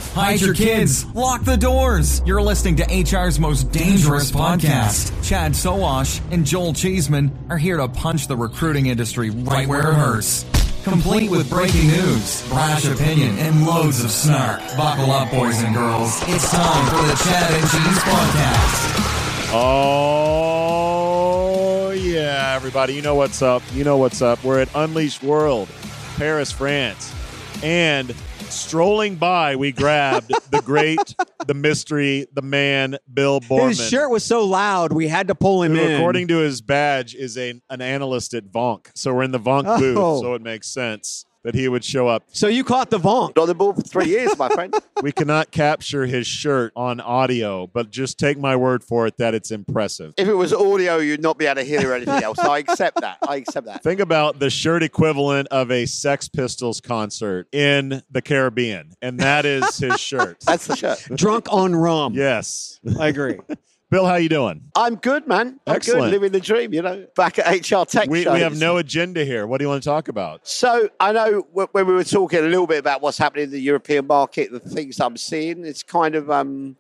Hide your kids. Lock the doors. You're listening to HR's most dangerous podcast. Chad Sowash and Joel Cheeseman are here to punch the recruiting industry right where it hurts. Complete with breaking news, brash opinion, and loads of snark. Buckle up, boys and girls. It's time for the Chad and Cheese Podcast. Oh, yeah, everybody. You know what's up. We're at Unleashed World, Paris, France. And strolling by, we grabbed the great, the mystery, the man, Bill Boorman. His shirt was so loud, we had to pull him in. According to his badge, is an analyst at Vonk. So we're in the Vonk booth, so it makes sense that he would show up. So you caught the Vonk. On the ball for 3 years, my friend. We cannot capture his shirt on audio, but just take my word for it that it's impressive. If it was audio, you'd not be able to hear anything else. I accept that. Think about the shirt equivalent of a Sex Pistols concert in the Caribbean, and that is his shirt. That's the shirt. Drunk on rum. Yes. I agree. Bill, how you doing? I'm good, man. I'm Excellent. good, living the dream, back at HR Tech We shows. have no agenda here. What do you want to talk about? So I know when we were talking a little bit about what's happening in the European market, the things I'm seeing, it's kind of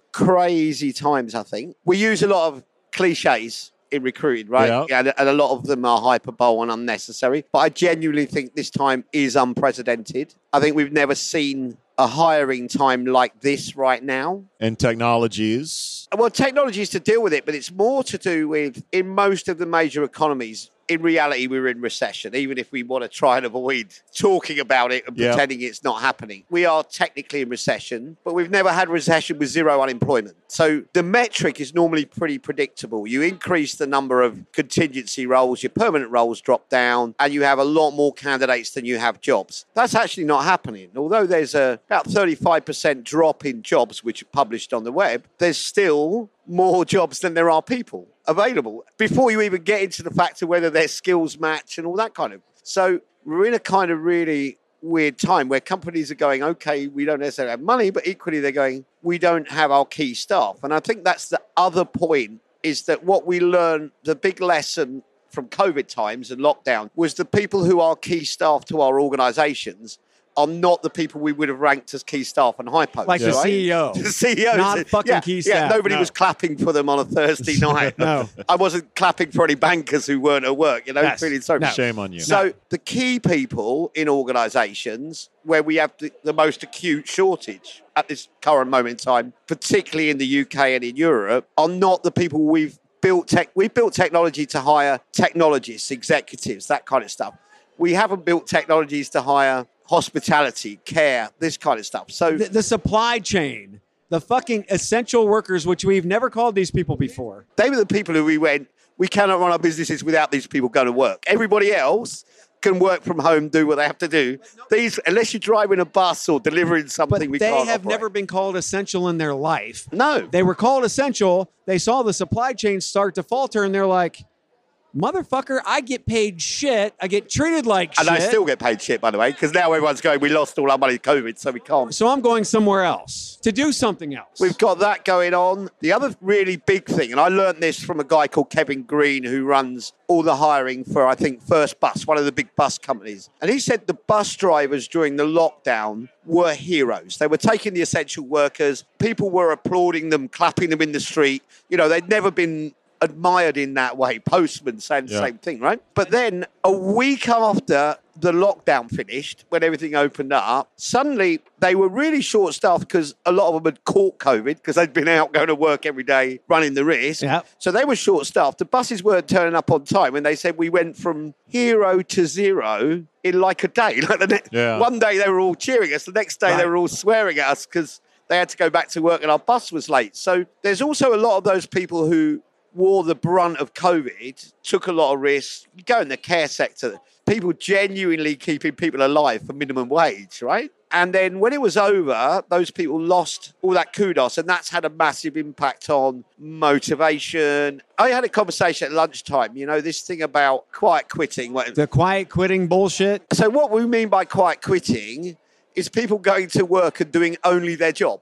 crazy times, I think. We use a lot of cliches in recruiting, right? Yeah. And a lot of them are hyperbole and unnecessary. But I genuinely think this time is unprecedented. I think we've never seen a hiring time like this right now. And technologies. Well, technology is to deal with it, but it's more to do with, in most of the major economies, in reality, we're in recession, even if we want to try and avoid talking about it and pretending it's not happening. We are technically in recession, but we've never had recession with zero unemployment. So the metric is normally pretty predictable. You increase the number of contingency roles, your permanent roles drop down, and you have a lot more candidates than you have jobs. That's actually not happening. Although there's about 35% drop in jobs, which are published on the web, there's still more jobs than there are people available before you even get into the fact of whether their skills match and all that kind of. So we're in a kind of really weird time where companies are going, okay, we don't necessarily have money, but equally they're going, we don't have our key staff. And I think that's the other point, is that what we learned, the big lesson from COVID times and lockdown, was the people who are key staff to our organizations are not the people we would have ranked as key staff and high posts. Like the right? CEO. The CEO. Not fucking key staff. Yeah, nobody was clapping for them on a Thursday night. No. I wasn't clapping for any bankers who weren't at work, Yes. feeling so No. Shame on you. So the key people in organisations where we have the most acute shortage at this current moment in time, particularly in the UK and in Europe, are not the people we've built. We've built technology to hire technologists, executives, that kind of stuff. We haven't built technologies to hire hospitality, care, this kind of stuff. So The supply chain, the fucking essential workers, which we've never called these people before. they were the people who we cannot run our businesses without these people going to work. Everybody else can work from home, do what they have to do. These, unless you're driving a bus or delivering something, But we they can't have operate. never been called essential in their life. No. They were called essential. They saw the supply chain start to falter, and they're like, motherfucker, I get paid shit. I get treated like And shit. I still get paid shit, by the way, because now everyone's going, we lost all our money to COVID, so we can't. So I'm going somewhere else to do something else. We've got that going on. The other really big thing, and I learned this from a guy called Kevin Green, who runs all the hiring for, I think, First Bus, one of the big bus companies. And he said the bus drivers during the lockdown were heroes. They were taking the essential workers. People were applauding them, clapping them in the street. They'd never been admired in that way. Postmen saying the same thing, right? But then a week after the lockdown finished, when everything opened up, suddenly they were really short-staffed because a lot of them had caught COVID because they'd been out going to work every day, running the risk. Yep. So they were short-staffed. The buses weren't turning up on time, and they said we went from hero to zero in like a day. One day they were all cheering us, the next day they were all swearing at us because they had to go back to work and our bus was late. So there's also a lot of those people who wore the brunt of COVID, took a lot of risks. You go in the care sector, people genuinely keeping people alive for minimum wage, right? And then when it was over, those people lost all that kudos, and that's had a massive impact on motivation. I had a conversation at lunchtime, this thing about quiet quitting. The quiet quitting bullshit. So what we mean by quiet quitting is people going to work and doing only their job.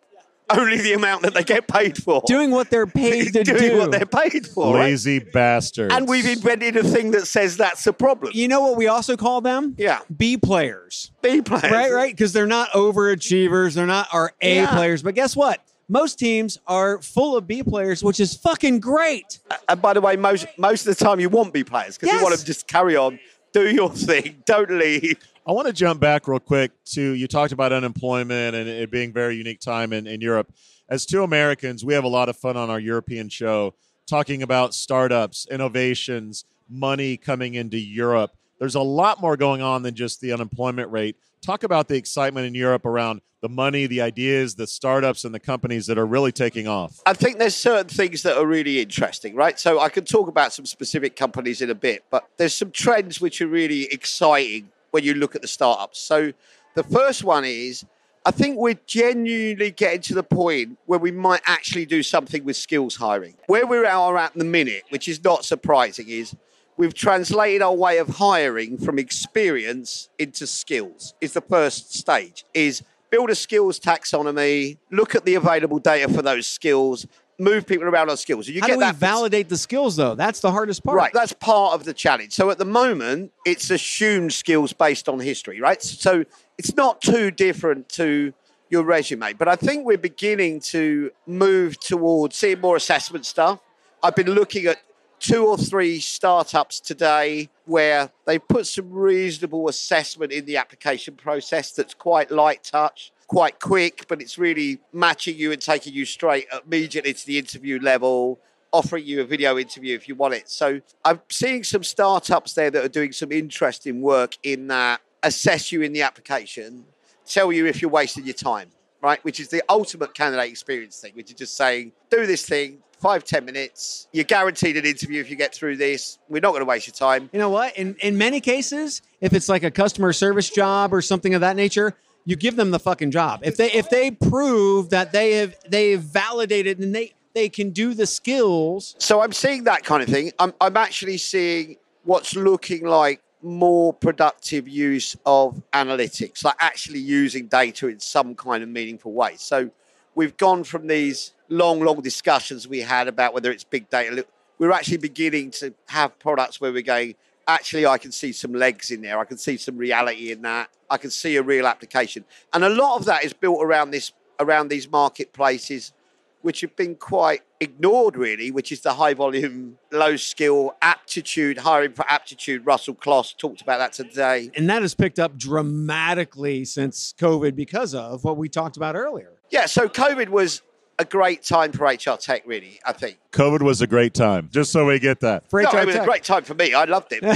only the amount that they get paid for. Doing what they're paid to do. Doing what they're paid for. Lazy bastards. And we've invented a thing that says that's a problem. You know what we also call them? Yeah. B players. B players. Right? Because they're not overachievers. They're not our A players. But guess what? Most teams are full of B players, which is fucking great. And by the way, most of the time you want B players because you want them to just carry on, do your thing, don't leave. I want to jump back real quick to, you talked about unemployment and it being a very unique time in Europe. As two Americans, we have a lot of fun on our European show talking about startups, innovations, money coming into Europe. There's a lot more going on than just the unemployment rate. Talk about the excitement in Europe around the money, the ideas, the startups, and the companies that are really taking off. I think there's certain things that are really interesting, right? So I can talk about some specific companies in a bit, but there's some trends which are really exciting when you look at the startups. So the first one is, I think we're genuinely getting to the point where we might actually do something with skills hiring. Where we are at the minute, which is not surprising, is we've translated our way of hiring from experience into skills. Is the first stage, is build a skills taxonomy, look at the available data for those skills, move people around on skills. How do we validate the skills, though? That's the hardest part. Right, that's part of the challenge. So at the moment, it's assumed skills based on history, right? So it's not too different to your resume. But I think we're beginning to move towards seeing more assessment stuff. I've been looking at 2 or 3 startups today where they put some reasonable assessment in the application process that's quite light touch, quite quick, but it's really matching you and taking you straight immediately to the interview level, offering you a video interview if you want it. So I'm seeing some startups there that are doing some interesting work in that, assess you in the application, tell you if you're wasting your time, right? Which is the ultimate candidate experience thing, which is just saying, do this thing, 5-10 minutes. You're guaranteed an interview if you get through this. We're not going to waste your time. You know what? In many cases, if it's like a customer service job or something of that nature, you give them the fucking job. If they prove that they've validated and they can do the skills. So I'm seeing that kind of thing. I'm actually seeing what's looking like more productive use of analytics, like actually using data in some kind of meaningful way. So we've gone from these long discussions we had about whether it's big data. We're actually beginning to have products where we're going, actually, I can see some legs in there. I can see some reality in that. I can see a real application. And a lot of that is built around these marketplaces, which have been quite ignored, really, which is the high volume, low skill, aptitude, hiring for aptitude. Russell Kloss talked about that today. And that has picked up dramatically since COVID because of what we talked about earlier. Yeah, so COVID was a great time for HR tech, really, I think. COVID was a great time, just so we get that. For no, HR it was tech. a great time for me. I loved it.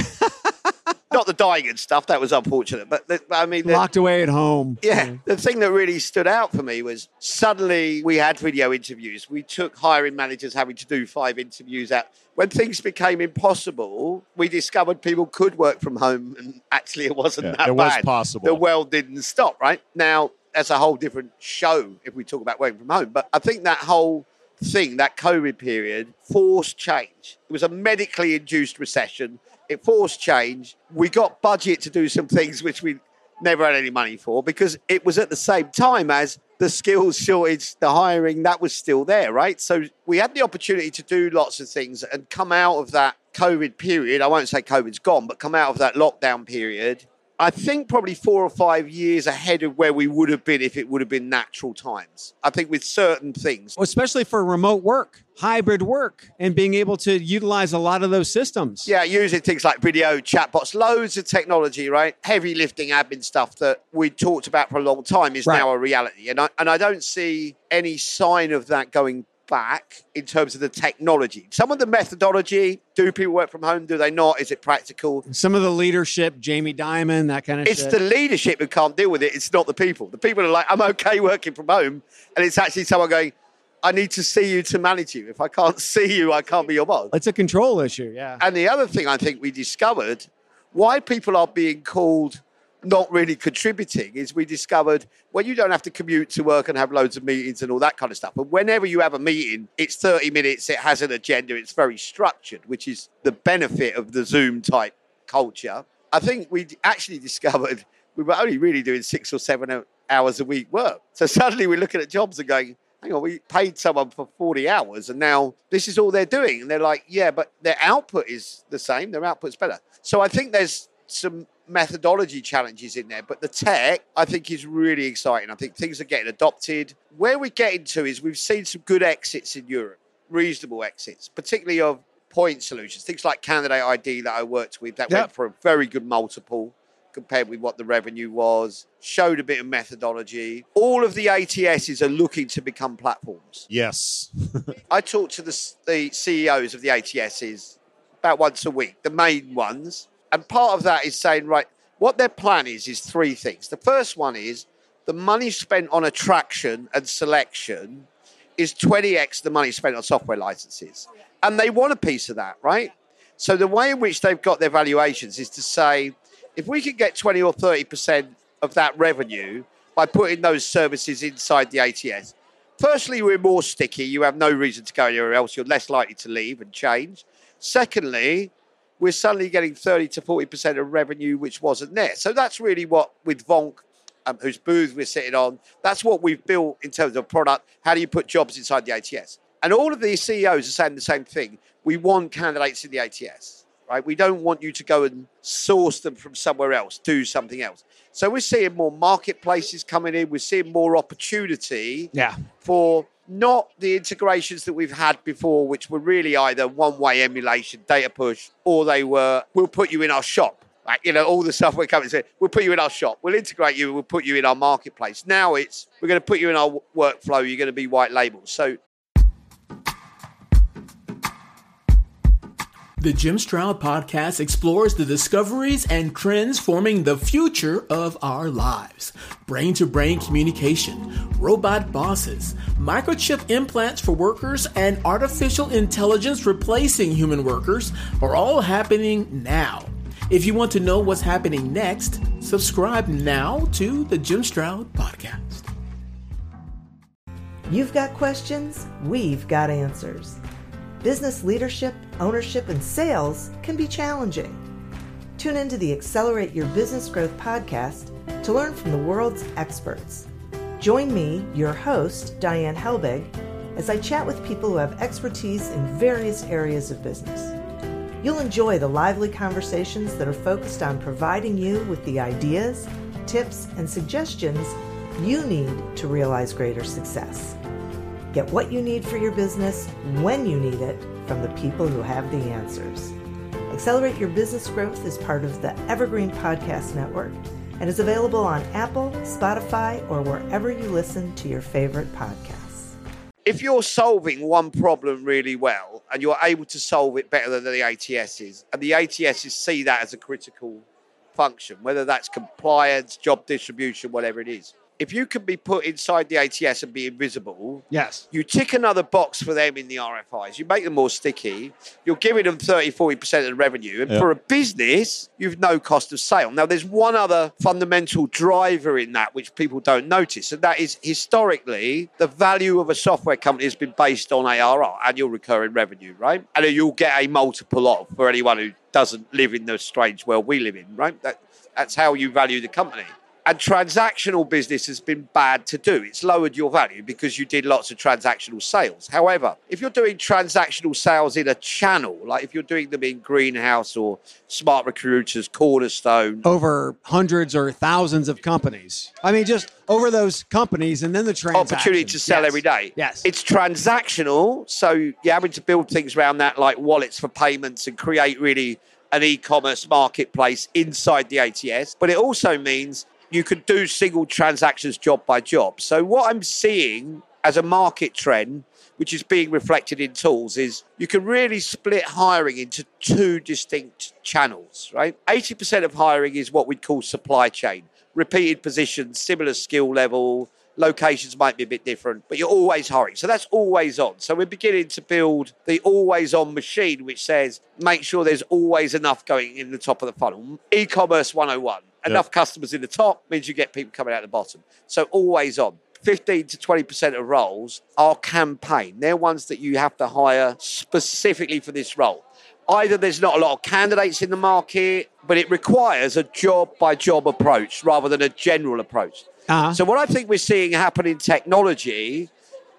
Not the dying and stuff. That was unfortunate. But locked away at home. Yeah. The thing that really stood out for me was suddenly we had video interviews. We took hiring managers having to do 5 interviews out. When things became impossible, we discovered people could work from home. And actually, it wasn't that bad. It was possible. The world didn't stop, right? Now, that's a whole different show if we talk about working from home. But I think that whole thing, that COVID period, forced change. It was a medically induced recession. It forced change. We got budget to do some things which we never had any money for because it was at the same time as the skills shortage, the hiring, that was still there, right? So we had the opportunity to do lots of things and come out of that COVID period. I won't say COVID's gone, but come out of that lockdown period, I think probably 4 or 5 years ahead of where we would have been if it would have been natural times. I think with certain things. Especially for remote work, hybrid work, and being able to utilize a lot of those systems. Yeah, using things like video, chatbots, loads of technology, right? Heavy lifting admin stuff that we talked about for a long time is now a reality. And I don't see any sign of that going back in terms of the technology. Some of the methodology, do people work from home? Do they not? Is it practical? Some of the leadership, Jamie Dimon, that kind of shit. It's the leadership who can't deal with it. It's not the people. The people are like, I'm okay working from home. And it's actually someone going, I need to see you to manage you. If I can't see you, I can't be your boss. It's a control issue, yeah. And the other thing I think we discovered, why people are being called not really contributing, is we discovered when you don't have to commute to work and have loads of meetings and all that kind of stuff. But whenever you have a meeting, it's 30 minutes, it has an agenda, it's very structured, which is the benefit of the Zoom type culture. I think we actually discovered we were only really doing 6 or 7 hours a week work. So suddenly we're looking at jobs and going, hang on, we paid someone for 40 hours and now this is all they're doing. And they're like, yeah, but their output is the same. Their output's better. So I think there's some methodology challenges in there, but the tech, I think, is really exciting. I think things are getting adopted. Where we're getting to is we've seen some good exits in Europe, reasonable exits, particularly of point solutions, things like Candidate ID that I worked with that went for a very good multiple compared with what the revenue was, showed a bit of methodology. All of the ATSs are looking to become platforms. Yes. I talk to the CEOs of the ATSs about once a week, the main ones. And part of that is saying, right, what their plan is three things. The first one is the money spent on attraction and selection is 20x the money spent on software licenses. And they want a piece of that, right? So the way in which they've got their valuations is to say, if we can get 20 or 30% of that revenue by putting those services inside the ATS, firstly, we're more sticky. You have no reason to go anywhere else. You're less likely to leave and change. Secondly, we're suddenly getting 30 to 40% of revenue, which wasn't there. So that's really what, with Vonk, whose booth we're sitting on, that's what we've built in terms of product. How do you put jobs inside the ATS? And all of these CEOs are saying the same thing. We want candidates in the ATS, right? We don't want you to go and source them from somewhere else, do something else. So we're seeing more marketplaces coming in. We're seeing more opportunity for not the integrations that we've had before, which were really either one-way emulation, data push, or they were, we'll put you in our shop. Like, you know, all the stuff we're coming to say, we'll put you in our shop, we'll integrate you, we'll put you in our marketplace. Now it's, we're going to put you in our workflow, you're going to be white label. So the Jim Stroud Podcast explores the discoveries and trends forming the future of our lives. Brain-to-brain communication, robot bosses, microchip implants for workers, and artificial intelligence replacing human workers are all happening now. If you want to know what's happening next, subscribe now to the Jim Stroud Podcast. You've got questions, we've got answers. Business leadership, ownership, and sales can be challenging. Tune into the Accelerate Your Business Growth podcast to learn from the world's experts. Join me, your host, Diane Helbig, as I chat with people who have expertise in various areas of business. You'll enjoy the lively conversations that are focused on providing you with the ideas, tips, and suggestions you need to realize greater success. Get what you need for your business when you need it from the people who have the answers. Accelerate Your Business Growth is part of the Evergreen Podcast Network and is available on Apple, Spotify, or wherever you listen to your favorite podcasts. if you're solving one problem really well and you're able to solve it better than the ATSs, and the ATSs see that as a critical function, whether that's compliance, job distribution, whatever it is, if you can be put inside the ATS and be invisible, yes, you tick another box for them in the RFIs. You make them more sticky. You're giving them 30, 40% of the revenue. And for a business, you've no cost of sale. Now, there's one other fundamental driver in that which people don't notice, and that is historically, the value of a software company has been based on ARR, annual recurring revenue, right? And you'll get a multiple of for anyone who doesn't live in the strange world we live in, right? That's how you value the company. And transactional business has been bad to do. It's lowered your value because you did lots of transactional sales. However, if you're doing transactional sales in a channel, like if you're doing them in Greenhouse or Smart Recruiters, Cornerstone, over hundreds or thousands of companies. I mean, just over those companies and then the transactions. Opportunity to sell every day. Yes. It's transactional, so you're having to build things around that like wallets for payments and create really an e-commerce marketplace inside the ATS. But it also means you could do single transactions job by job. So what I'm seeing as a market trend, which is being reflected in tools, is you can really split hiring into two distinct channels, right? 80% of hiring is what we'd call supply chain. Repeated positions, similar skill level, locations might be a bit different, but you're always hiring. So that's always on. So we're beginning to build the always on machine, which says, make sure there's always enough going in the top of the funnel. E-commerce 101. Enough customers in the top means you get people coming out the bottom. So always on. 15 to 20% of roles are campaign. They're ones that you have to hire specifically for this role. Either there's not a lot of candidates in the market, but it requires a job-by-job approach rather than a general approach. So what I think we're seeing happen in technology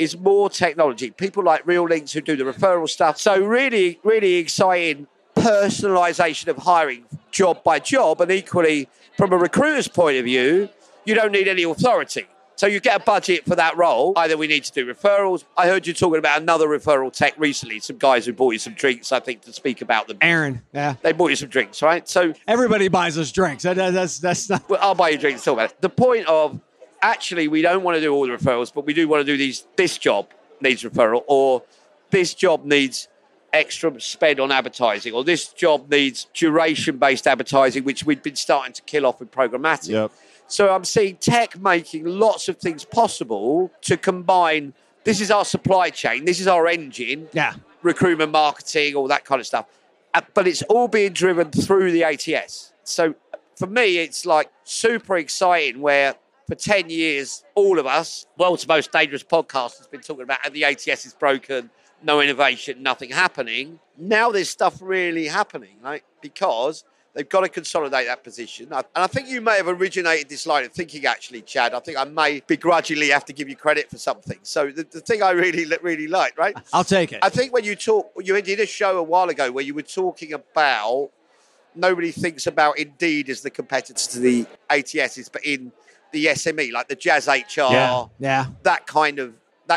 is more technology. People like Real Links who do the referral stuff. So really, really exciting personalisation of hiring job by job. And equally, from a recruiter's point of view, you don't need any authority. So you get a budget for that role. Either we need to do referrals. I heard you talking about another referral tech recently. Some guys who bought you some drinks, I think, to speak about them. Aaron, yeah. They bought you some drinks, right? So everybody buys us drinks. That's not. Well, I'll buy you drinks. Talk about it. The point of actually, we don't want to do all the referrals, but we do want to do this job needs referral, or this job needs extra spend on advertising, or this job needs duration-based advertising, which we've been starting to kill off with programmatic. Yep. So I'm seeing tech making lots of things possible to combine. This is our supply chain. This is our engine. Yeah. Recruitment, marketing, all that kind of stuff. But it's all being driven through the ATS. So for me, it's like super exciting where for 10 years, all of us, world's most dangerous podcast, has been talking about how the ATS is broken, no innovation, nothing happening. Now there's stuff really happening, right? Because they've got to consolidate that position. And I think you may have originated this line of thinking, actually, Chad. I think I may begrudgingly have to give you credit for something. So the thing I really liked, right? I'll take it. I think when you did a show a while ago where you were talking about nobody thinks about Indeed as the competitor to the ATSs, but in the SME, like the Jazz HR, yeah. that kind of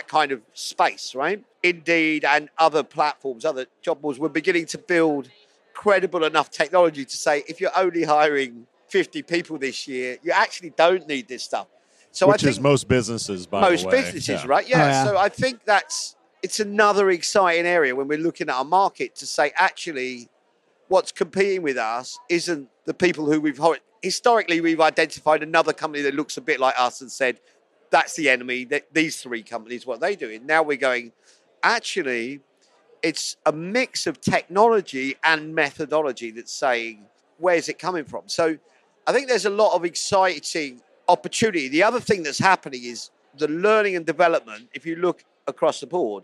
space, right? Indeed and other platforms, other job boards were beginning to build credible enough technology to say, if you're only hiring 50 people this year, you actually don't need this stuff. So Which I think is most businesses, by the way. Most businesses, yeah. right? Yeah. Oh, yeah. So I think it's another exciting area when we're looking at our market to say, actually, what's competing with us isn't the people who historically we've identified another company that looks a bit like us and said, that's the enemy, these three companies, what they're doing. Now we're going, actually, it's a mix of technology and methodology that's saying, where's it coming from? So I think there's a lot of exciting opportunity. The other thing that's happening is the learning and development. If you look across the board,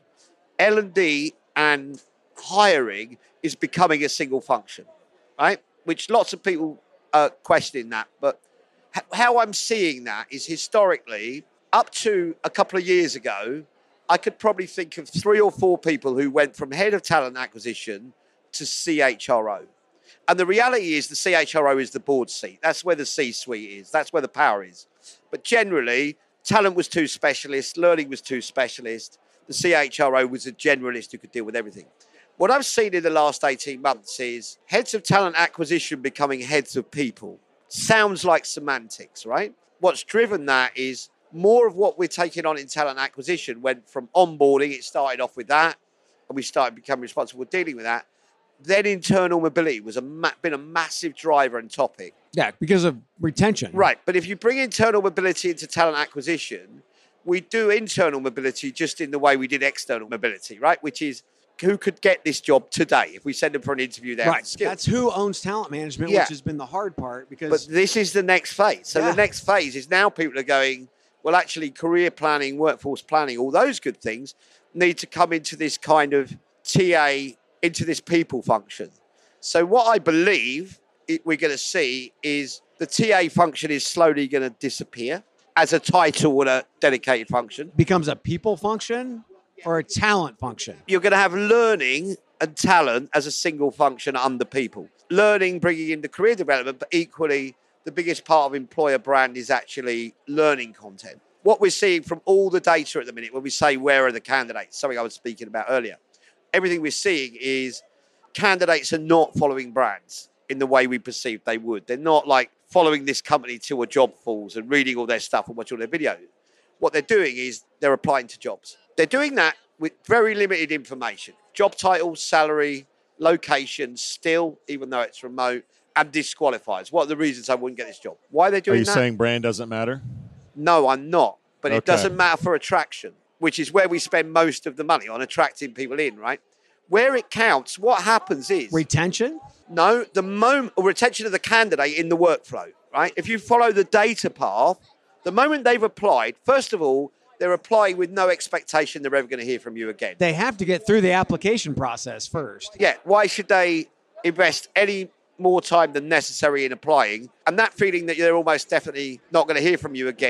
L&D and hiring is becoming a single function, right? Which lots of people are questioning that. But how I'm seeing that is historically, up to a couple of years ago, I could probably think of 3 or 4 people who went from head of talent acquisition to CHRO. And the reality is the CHRO is the board seat. That's where the C-suite is. That's where the power is. But generally, talent was too specialist, learning was too specialist. The CHRO was a generalist who could deal with everything. What I've seen in the last 18 months is heads of talent acquisition becoming heads of people. Sounds like semantics, right? What's driven that is more of what we're taking on in talent acquisition went from onboarding. It started off with that, and we started becoming responsible for dealing with that. Then internal mobility was been a massive driver and topic. Yeah, because of retention. Right, but if you bring internal mobility into talent acquisition, we do internal mobility just in the way we did external mobility, right? Which is who could get this job today if we send them for an interview there. Right, that's who owns talent management, which has been the hard part. But this is the next phase. So the next phase is now people are going, well, actually, career planning, workforce planning, all those good things need to come into this kind of TA, into this people function. So what I believe we're going to see is the TA function is slowly going to disappear as a title and a dedicated function. Becomes a people function or a talent function? You're going to have learning and talent as a single function under people. Learning, bringing in the career development, but equally, the biggest part of employer brand is actually learning content. What we're seeing from all the data at the minute, when we say where are the candidates, something I was speaking about earlier, everything we're seeing is candidates are not following brands in the way we perceived they would. They're not like following this company till a job falls and reading all their stuff and watching all their videos. What they're doing is they're applying to jobs. They're doing that with very limited information. Job title, salary, location, still, even though it's remote, and disqualifies. What are the reasons I wouldn't get this job? Why are they doing that? Are you saying brand doesn't matter? No, I'm not. But Okay. It doesn't matter for attraction, which is where we spend most of the money on attracting people in, right? Where it counts, what happens is... Retention? No, retention of the candidate in the workflow, right? If you follow the data path, the moment they've applied, first of all, they're applying with no expectation they're ever going to hear from you again. They have to get through the application process first. Yeah, why should they invest any more time than necessary in applying? And that feeling that they're almost definitely not going to hear from you again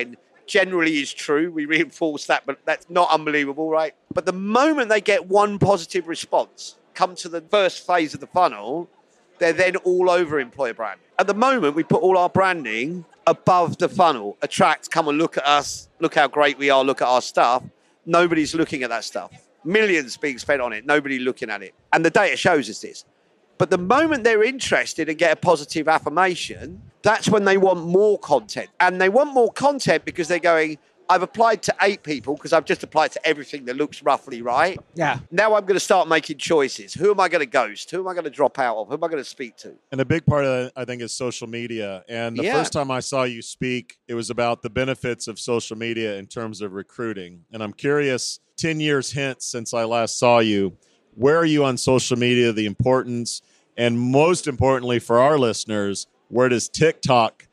generally is true. We reinforce that, but that's not unbelievable, right? But the moment they get one positive response, come to the first phase of the funnel, they're then all over employer brand. At the moment, we put all our branding above the funnel. Attract, come and look at us, look how great we are, look at our stuff. Nobody's looking at that stuff. Millions being spent on it, nobody looking at it. And the data shows us this. But the moment they're interested and get a positive affirmation, that's when they want more content. And they want more content because they're going, I've applied to 8 people because I've just applied to everything that looks roughly right. Yeah. Now I'm going to start making choices. Who am I going to ghost? Who am I going to drop out of? Who am I going to speak to? And a big part of that, I think, is social media. And the first time I saw you speak, it was about the benefits of social media in terms of recruiting. And I'm curious, 10 years hence since I last saw you, where are you on social media, the importance, and most importantly for our listeners, where does TikTok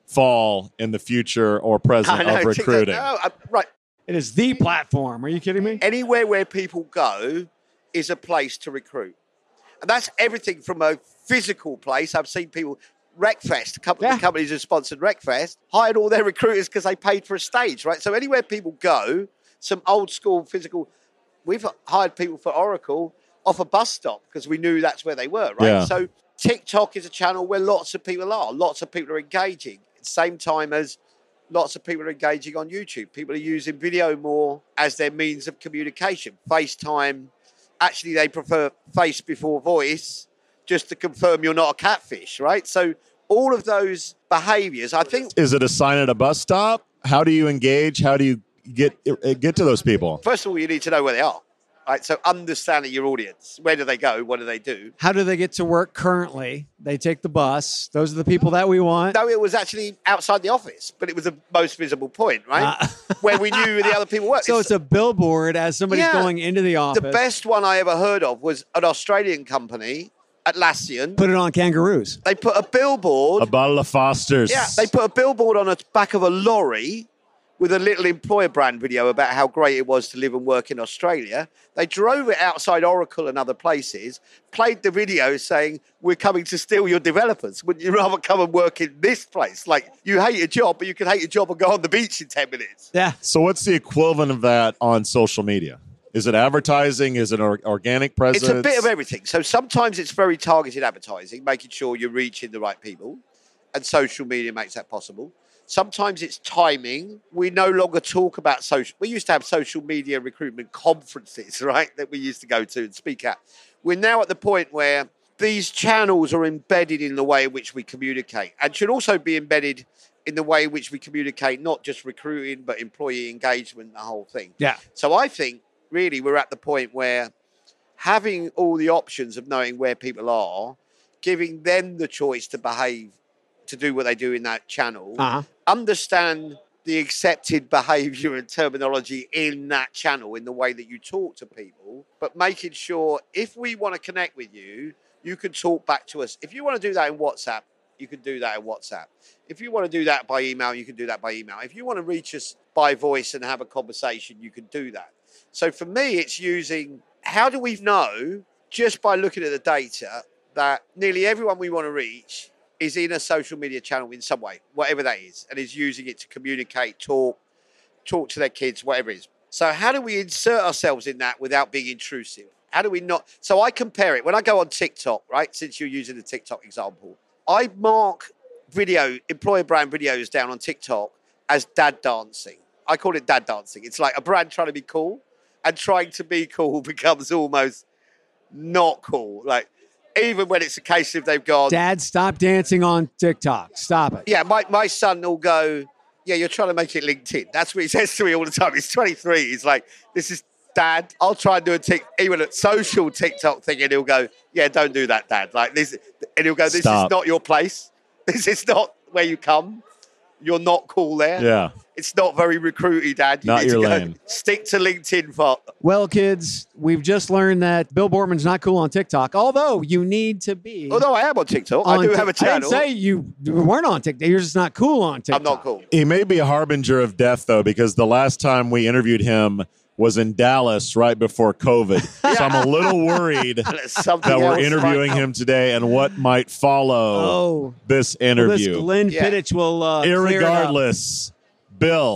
fall in the future or present of recruiting? Right. It is the platform. Are you kidding me? Anywhere where people go is a place to recruit. And that's everything from a physical place. I've seen people, Wreckfest, a couple of companies who sponsored Wreckfest, hired all their recruiters because they paid for a stage, right? So anywhere people go, some old school physical, we've hired people for Oracle off a bus stop because we knew that's where they were, right? Yeah. So TikTok is a channel where lots of people are. Lots of people are engaging at the same time as lots of people are engaging on YouTube. People are using video more as their means of communication. FaceTime, actually they prefer face before voice just to confirm you're not a catfish, right? So all of those behaviors, I think... Is it a sign at a bus stop? How do you engage? How do you get to those people? First of all, you need to know where they are. Right, so understanding your audience. Where do they go? What do they do? How do they get to work currently? They take the bus. Those are the people that we want. No, it was actually outside the office, but it was the most visible point, right? Where we knew the other people were. So it's a billboard as somebody's going into the office. The best one I ever heard of was an Australian company, Atlassian. Put it on kangaroos. They put a billboard. A bottle of Foster's. Yeah, they put a billboard on the back of a lorry with a little employer brand video about how great it was to live and work in Australia. They drove it outside Oracle and other places, played the video saying, we're coming to steal your developers. Wouldn't you rather come and work in this place? Like, you hate your job, but you can hate your job and go on the beach in 10 minutes. Yeah. So what's the equivalent of that on social media? Is it advertising? Is it organic presence? It's a bit of everything. So sometimes it's very targeted advertising, making sure you're reaching the right people, and social media makes that possible. Sometimes it's timing. We no longer talk about social. We used to have social media recruitment conferences, right, that we used to go to and speak at. We're now at the point where these channels are embedded in the way in which we communicate and should also be embedded in the way in which we communicate, not just recruiting, but employee engagement, the whole thing. Yeah. So I think really we're at the point where having all the options of knowing where people are, giving them the choice to behave, to do what they do in that channel, understand the accepted behavior and terminology in that channel, in the way that you talk to people, but making sure if we want to connect with you, you can talk back to us. If you want to do that in WhatsApp, you can do that in WhatsApp. If you want to do that by email, you can do that by email. If you want to reach us by voice and have a conversation, you can do that. So for me, it's using, how do we know, just by looking at the data, that nearly everyone we want to reach is in a social media channel in some way, whatever that is, and is using it to communicate, talk to their kids, whatever it is. So how do we insert ourselves in that without being intrusive? How do we not? So I compare it. When I go on TikTok, right, since you're using the TikTok example, I mark employer brand videos down on TikTok as dad dancing. I call it dad dancing. It's like a brand trying to be cool, and trying to be cool becomes almost not cool. Like, even when it's a case of they've gone, Dad, stop dancing on TikTok. Stop it. Yeah, my son will go, yeah, you're trying to make it LinkedIn. That's what he says to me all the time. He's 23. He's like, this is Dad. I'll try and do even a social TikTok thing, and he'll go, yeah, don't do that, Dad. Like this, and he'll go, this Stop. is not your place. This is not where you come. You're not cool there. Yeah. It's not very recruity, Dad. You Not need your to go lane. stick to LinkedIn for. Well, kids, we've just learned that Bill Bortman's not cool on TikTok, although you need to be. Although I am on TikTok. I do have a channel. I didn't say you weren't on TikTok. You're just not cool on TikTok. I'm not cool. He may be a harbinger of death, though, because the last time we interviewed him was in Dallas right before COVID. So I'm a little worried that we're interviewing him today and what might follow this interview. Well, this Glenn Fittich will clear it up. Irregardless, Bill,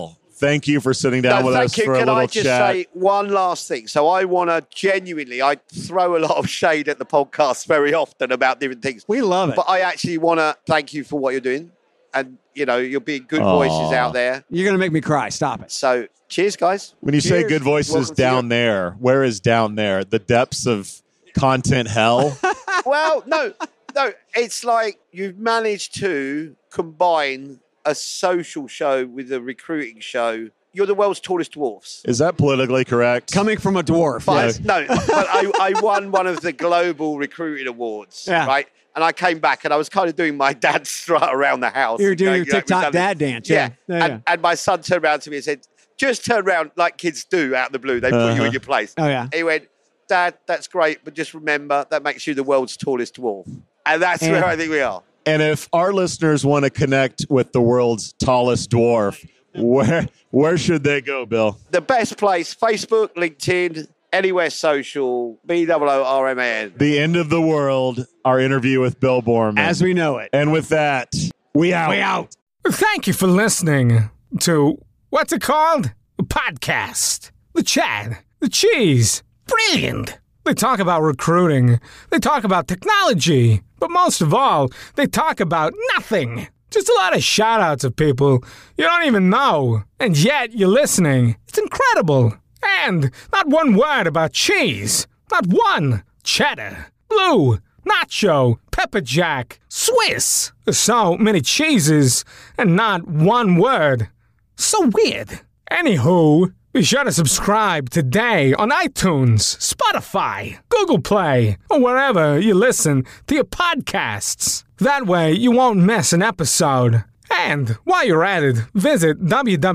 thank you for sitting down with us for a little chat. Can I just say one last thing? So I want to genuinely, I throw a lot of shade at the podcast very often about different things. We love it. But I actually want to thank you for what you're doing. And, you know, you're being good voices out there. You're going to make me cry. Stop it. So cheers, guys. When you say good voices down there, where is down there? The depths of content hell? Well, no. It's like you've managed to combine a social show with a recruiting show. You're the world's tallest dwarfs. Is that politically correct? Coming from a dwarf. But, no, but I won one of the global recruiting awards, right? And I came back and I was kind of doing my dad strut around the house. You were doing your TikTok dad dance. Yeah. And my son turned around to me and said, just turn around like kids do out of the blue. They put you in your place. Oh, yeah. He went, Dad, that's great, but just remember that makes you the world's tallest dwarf. And that's where I think we are. And if our listeners want to connect with the world's tallest dwarf, where should they go, Bill? The best place, Facebook, LinkedIn, anywhere social, BOORMAN. The end of the world, our interview with Bill Boorman. As we know it. And with that, we out. We out. Thank you for listening to, what's it called? A podcast. The Chad. The Cheese. Brilliant. They talk about recruiting. They talk about technology. But most of all, they talk about nothing. Just a lot of shout-outs of people you don't even know. And yet you're listening. It's incredible. And not one word about cheese. Not one. Cheddar. Blue. Nacho. Pepper Jack. Swiss. So many cheeses and not one word. So weird. Anywho, be sure to subscribe today on iTunes, Spotify, Google Play, or wherever you listen to your podcasts. That way you won't miss an episode. And while you're at it, visit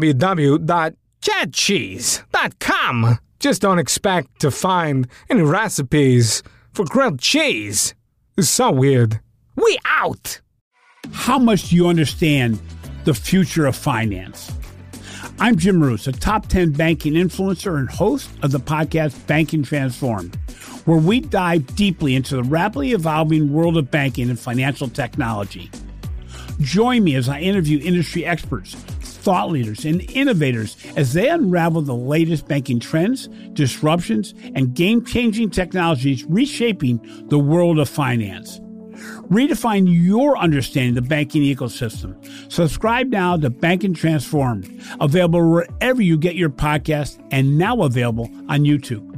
www.chadcheese.com. Just don't expect to find any recipes for grilled cheese. It's so weird. We out! How much do you understand the future of finance? I'm Jim Roos, a top 10 banking influencer and host of the podcast Banking Transformed, where we dive deeply into the rapidly evolving world of banking and financial technology. Join me as I interview industry experts, thought leaders, and innovators as they unravel the latest banking trends, disruptions, and game-changing technologies reshaping the world of finance. Redefine your understanding of the banking ecosystem. Subscribe now to Banking Transformed, available wherever you get your podcast and now available on YouTube.